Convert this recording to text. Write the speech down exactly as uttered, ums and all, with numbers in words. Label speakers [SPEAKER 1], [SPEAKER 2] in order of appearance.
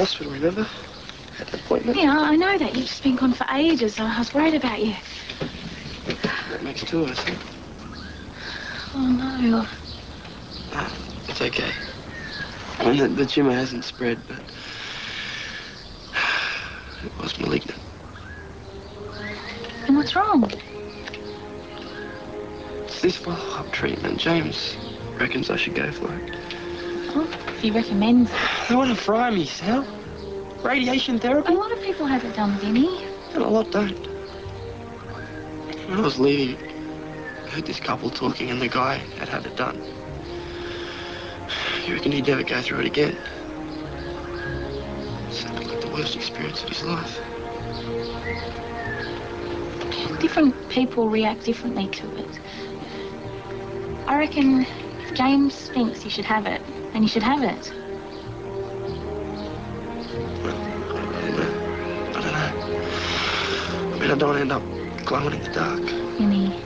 [SPEAKER 1] hospital, remember? Had an appointment.
[SPEAKER 2] Yeah, I know that. You've just been gone for ages. I was worried about you.
[SPEAKER 1] That makes two of us, huh?
[SPEAKER 2] Oh, no.
[SPEAKER 1] No, it's okay. I mean, the, the tumour hasn't spread, but it was malignant.
[SPEAKER 2] And what's wrong?
[SPEAKER 1] It's this follow-up treatment. James reckons I should go for it.
[SPEAKER 2] Oh, if he recommends it.
[SPEAKER 1] They want to fry me, Sal. Radiation therapy.
[SPEAKER 2] A lot of people have it done, Vinny.
[SPEAKER 1] And a lot don't. When I was leaving, I heard this couple talking and the guy had had it done. You reckon he'd never go through it again? It sounded like the worst experience of his life.
[SPEAKER 2] Different people react differently to it. I reckon if James thinks you should have it, then you should have it.
[SPEAKER 1] Well, I don't know. I don't know. I mean, I don't want to end up glowing in the dark.
[SPEAKER 2] Vinny.